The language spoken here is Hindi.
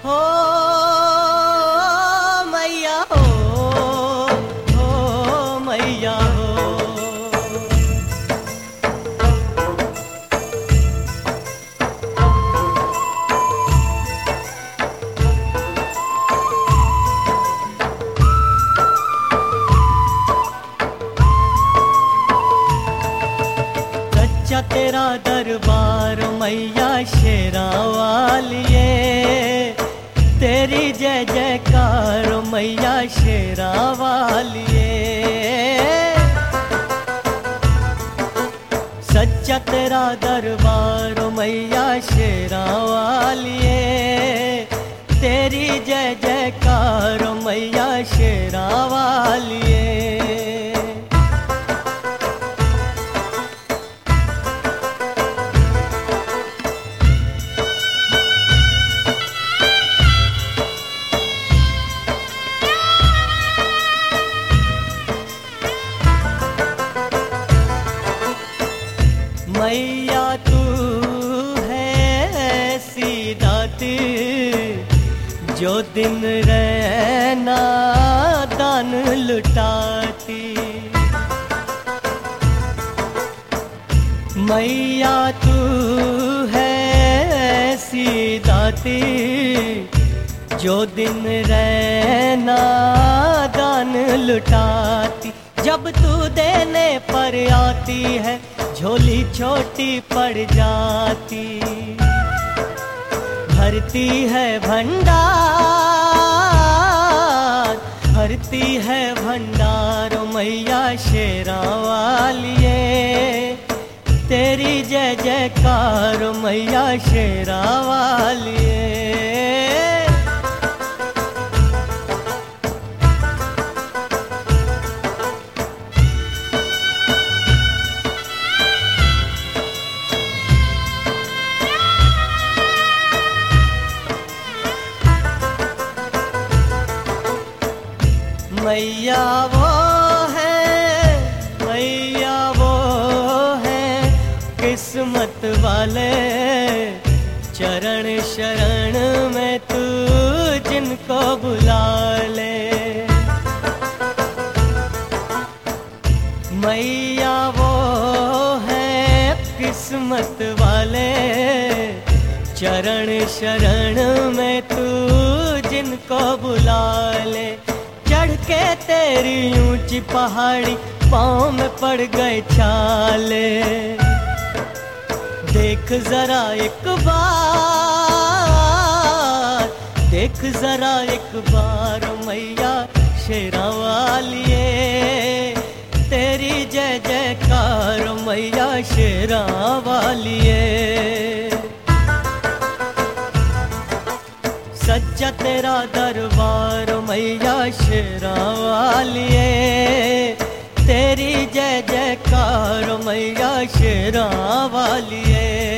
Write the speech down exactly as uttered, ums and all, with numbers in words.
हो मैया हो, हो मैया हो। सच्चा तेरा दरबार मैया शेरां वालिए, तेरी जय जयकार मैया शेरां वालिए। सच्चा तेरा दरबार मैया शेरां वालिए, तेरी जय जयकार मैया शेरां वालिए। मैया तू है ऐसी दाती, जो दिन रहना दान लुटाती। मैया तू है ऐसी दाती, जो दिन रहना दान लुटाती। जब तू देने पर आती है झोली छोटी पड़ जाती, भरती है भंडार, भरती है भंडार मैया शेरां वालिए, तेरी जय जयकार मैया शेरां वालिए। मैया वो है, मैया वो है, किस्मत वाले चरण शरण में तू जिनको बुला ले। मैया वो है किस्मत वाले, चरण शरण में तू जिनको बुला ले। चढ़ के तेरी ऊंची पहाड़ी पाँव में पड़ गए छाले, देख जरा एक बार, देख जरा एक बार मैया शेरां वालिए, तेरी जय जयकार मैया शेरां वालिए। सच्चा तेरा दरबार मैया शेरां वालिए, तेरी जय जयकार मैया शेरां वालिए।